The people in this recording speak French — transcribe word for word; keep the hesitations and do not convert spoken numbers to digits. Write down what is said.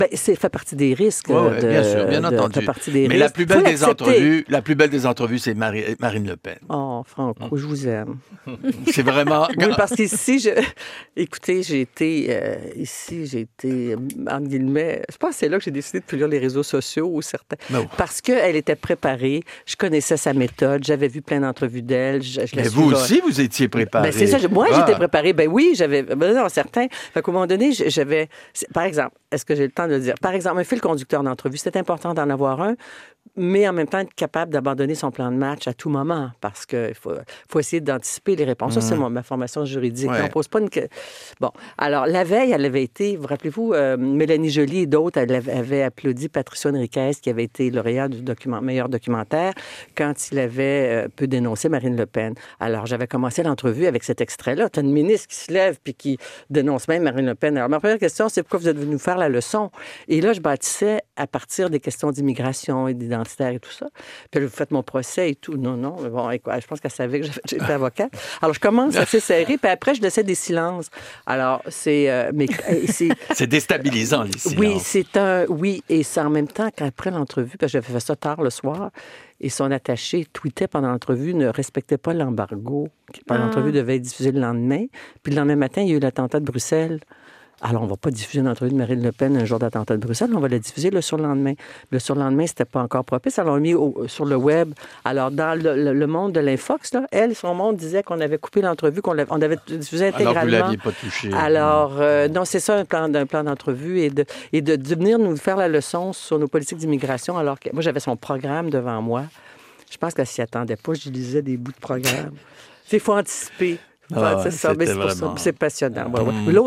Ben, c'est fait partie des risques. Ouais, ouais, de, bien sûr, bien de, entendu. Fait partie des Mais risques. la plus belle Faut des l'accepter. entrevues, la plus belle des entrevues, c'est Marie, Marine Le Pen. Oh, Franco, je vous aime. C'est vraiment. Oui, parce qu'ici, je... écoutez, j'ai été euh, ici, j'ai été, entre guillemets, je pense que c'est là que j'ai décidé de plus lire les réseaux sociaux ou certains. Non. Parce qu'elle était préparée, je connaissais sa méthode, j'avais vu plein d'entrevues d'elle. Je, je la Mais vous suivais. aussi, vous étiez préparé. Ben, c'est ça. Moi, Ah. j'étais préparée. Ben oui, j'avais. Ben non, certains. Fait qu'à un moment donné, j'avais. Par exemple, est-ce que j'ai le temps de le dire? Par exemple, un fil conducteur d'entrevue, c'est important d'en avoir un, mais en même temps être capable d'abandonner son plan de match à tout moment parce qu'il faut, faut essayer d'anticiper les réponses. Mmh. Ça, c'est mon, ma formation juridique. Ouais. On pose pas une... Bon. Alors, la veille, elle avait été, vous rappelez-vous, euh, Mélanie Joly et d'autres, elle avait, avait applaudi Patricia Henriquez, qui avait été lauréat du document, meilleur documentaire, quand il avait euh, peu dénoncé Marine Le Pen. Alors, j'avais commencé l'entrevue avec cet extrait-là. Tu as une ministre qui se lève puis qui dénonce même Marine Le Pen. Alors, ma première question, c'est pourquoi vous êtes venu nous faire la leçon? Et là, je bâtissais à partir des questions d'immigration et d'identitaire et tout ça. Puis là, vous faites mon procès et tout. Non, non. Mais bon, je pense qu'elle savait que j'étais avocate. Alors, je commence assez serré, puis après, je laissais des silences. Alors, c'est... Euh, mais, c'est... c'est déstabilisant, les silences. Oui, c'est un... Oui, et c'est en même temps qu'après l'entrevue, parce que j'avais fait ça tard le soir, et son attaché tweetait pendant l'entrevue, ne respectait pas l'embargo, qui pendant ah. l'entrevue devait être diffusé le lendemain. Puis le lendemain matin, il y a eu l'attentat de Bruxelles. Alors, on ne va pas diffuser une entrevue de Marine Le Pen un jour d'attentat de Bruxelles, on va la diffuser le surlendemain. Le surlendemain, c'était pas encore propice. Alors, on l'a mis au, sur le web. Alors, dans le, le, le monde de l'Infox, là, elle, son monde disait qu'on avait coupé l'entrevue, qu'on on avait diffusé intégralement. Alors, vous ne l'aviez pas touché. Alors, euh, non, c'est ça, un plan, un plan d'entrevue et, de, et de, de venir nous faire la leçon sur nos politiques d'immigration, alors que moi, j'avais son programme devant moi. Je pense qu'elle s'y attendait pas. Je lisais des bouts de programme. Il faut anticiper. Ah, c'est ça, mais c'est, vraiment... pour ça, c'est passionnant. Mmh. Ouais, ouais.